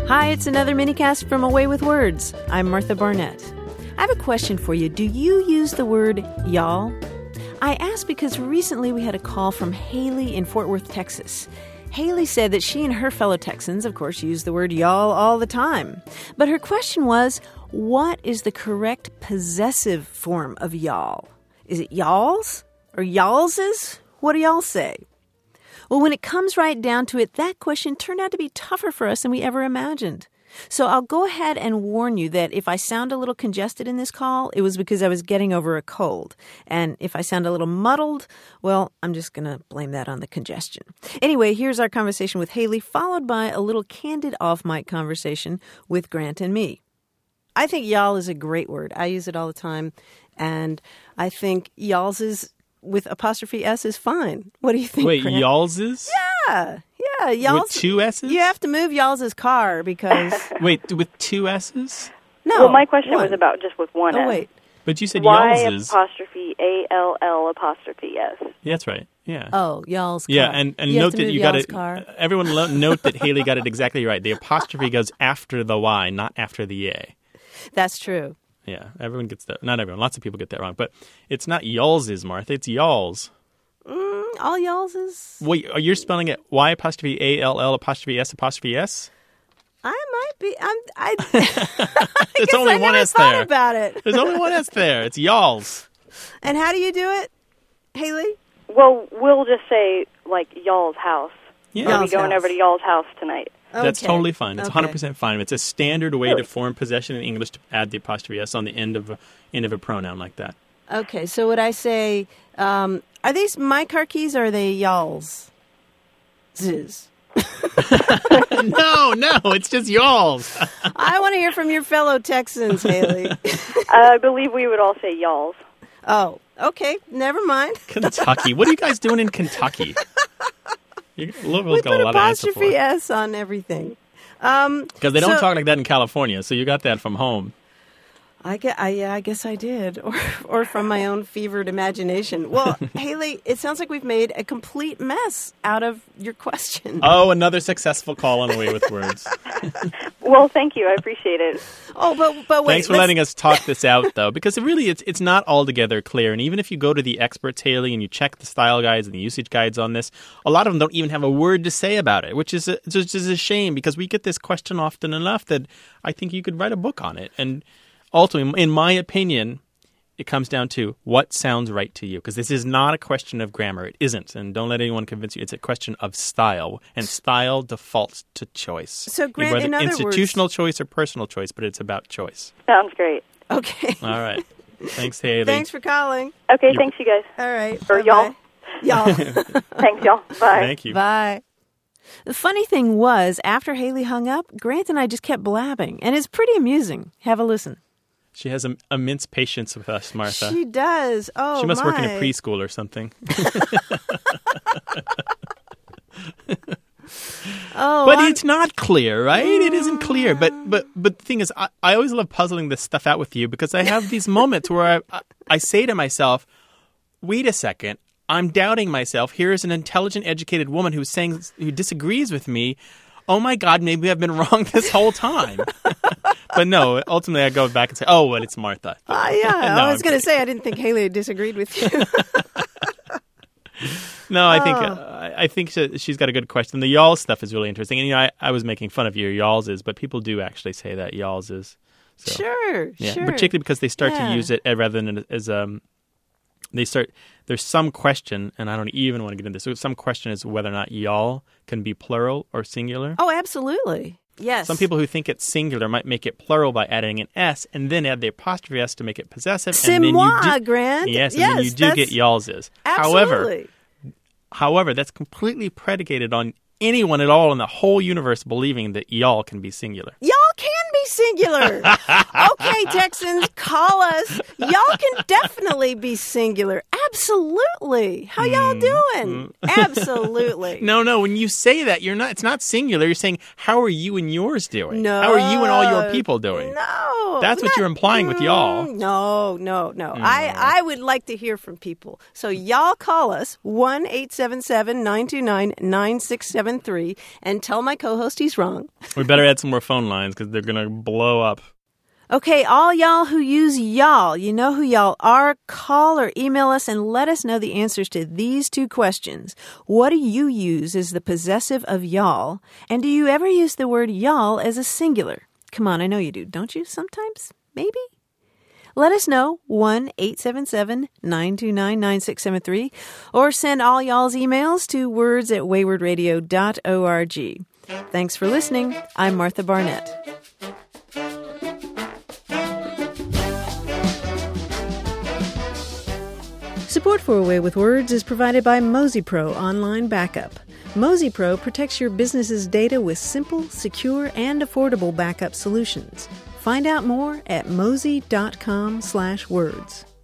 Hi, it's another minicast from Away with Words. I'm Martha Barnett. I have a question for you. Do you use the word y'all? I ask because recently we had a call from Haley in Fort Worth, Texas. Haley said that she and her fellow Texans, of course, use the word y'all all the time. But her question was, what is the correct possessive form of y'all? Is it y'alls or y'allses? What do y'all say? Well, when it comes right down to it, that question turned out to be tougher for us than we ever imagined. So I'll go ahead and warn you that if I sound a little congested in this call, it was because I was getting over a cold. And if I sound a little muddled, well, I'm just going to blame that on the congestion. Anyway, here's our conversation with Haley, followed by a little candid off-mic conversation with Grant and me. I think y'all is a great word. I use it all the time. And I think y'all's is with apostrophe S is fine. What do you think, Wait, Grant? y'all's is? Yeah, y'all's. With two S's? You have to move y'all's car because... Wait, with two S's? No. Well, my question one. was about just with one S. Oh, wait. But you said Y y'all's is. apostrophe A-L-L apostrophe S. Yeah, that's right. Yeah. Oh, y'all's car. Yeah, and you note that you got it. Car. Everyone note that Haley got it exactly right. The apostrophe goes after the Y, not after the A. That's true. Yeah, everyone gets that. Not everyone. Lots of people get that wrong. But it's not y'all's is, Martha. It's y'all's. All y'all's is... Wait, you're spelling it Y apostrophe A-L-L apostrophe S apostrophe S? I might be... I There's guess only I one never S thought there. about it. There's only one S there. It's y'all's. And how do you do it, Haley? Well, we'll just say, like, y'all's house. Yeah. Are we Y'all's going house. over to y'all's house tonight? That's Okay. totally fine. It's Okay. 100% fine. It's a standard way to form possession in English to add the apostrophe S on the end of a pronoun like that. Okay, so would I say... are these my car keys or are they y'all's? Ziz. No, it's just y'all's. I want to hear from your fellow Texans, Haley. I believe we would all say y'all's. Oh, okay. Never mind. Kentucky. What are you guys doing in Kentucky? Louisville's We got put a lot to answer apostrophe for. S on everything. Because they don't so- talk like that in California, so you got that from home. I guess I did, or from my own fevered imagination. Well, Haley, it sounds like we've made a complete mess out of your question. Oh, another successful call on Away with Words. Well, thank you. I appreciate it. Oh, but wait. Thanks for letting us talk this out, though, because it's not altogether clear. And even if you go to the experts, Haley, and you check the style guides and the usage guides on this, a lot of them don't even have a word to say about it, which is a shame because we get this question often enough that I think you could write a book on it. And ultimately, in my opinion, it comes down to what sounds right to you. Because this is not a question of grammar. It isn't. And don't let anyone convince you. It's a question of style. And style defaults to choice. So, Grant, whether in other institutional choice or personal choice, but it's about choice. Sounds great. Okay. All right. Thanks, Haley. Thanks for calling. Okay, thanks, you guys. All right. Or Bye-bye. y'all. Y'all. Thanks, y'all. Bye. Thank you. Bye. The funny thing was, after Haley hung up, Grant and I just kept blabbing. And it's pretty amusing. Have a listen. She has immense patience with us, Martha. She does. Oh, She must work in a my. preschool or something. Oh, But it's not clear, right? It isn't clear. But the thing is, I always love puzzling this stuff out with you because I have these moments where I say to myself, wait a second, I'm doubting myself. Here is an intelligent, educated woman who disagrees with me. Oh my God, maybe I've been wrong this whole time. But no, ultimately I go back and say, oh, well, it's Martha. Yeah, No, I was I'm going to kidding. say I didn't think Haley disagreed with you. No, I think she's got a good question. The y'all stuff is really interesting. And, I was making fun of your y'all's is, but people do actually say that y'all's is. So, Sure. particularly because they start to use it rather than as there's some question, and I don't even want to get into this. So some question is whether or not y'all can be plural or singular. Oh, absolutely. Yes. Some people who think it's singular might make it plural by adding an S and then add the apostrophe S to make it possessive. C'est and then moi, you do, Grant. Yes, and Yes, then you do get that's- y'all's is. Absolutely. However, that's completely predicated on anyone at all in the whole universe believing that y'all can be singular. Y'all can be singular. Okay, Texans, call us. Y'all can definitely be singular. Absolutely. How y'all doing? Absolutely. No. When you say that, it's not singular. You're saying, how are you and yours doing? No. How are you and all your people doing? No. That's what you're implying with y'all. No. I would like to hear from people. So y'all call us 1-877-929-9673 and tell my co-host he's wrong. We better add some more phone lines because they're going to blow up. Okay, all y'all who use y'all, you know who y'all are. Call or email us and let us know the answers to these two questions. What do you use as the possessive of y'all? And do you ever use the word y'all as a singular? Come on, I know you do. Don't you sometimes? Maybe? Let us know, 1-877-929-9673, or send all y'all's emails to words@waywardradio.org. Thanks for listening. I'm Martha Barnett. Support for A Way with Words is provided by Mozy Pro Online Backup. Mozy Pro protects your business's data with simple, secure, and affordable backup solutions. Find out more at mozy.com/words.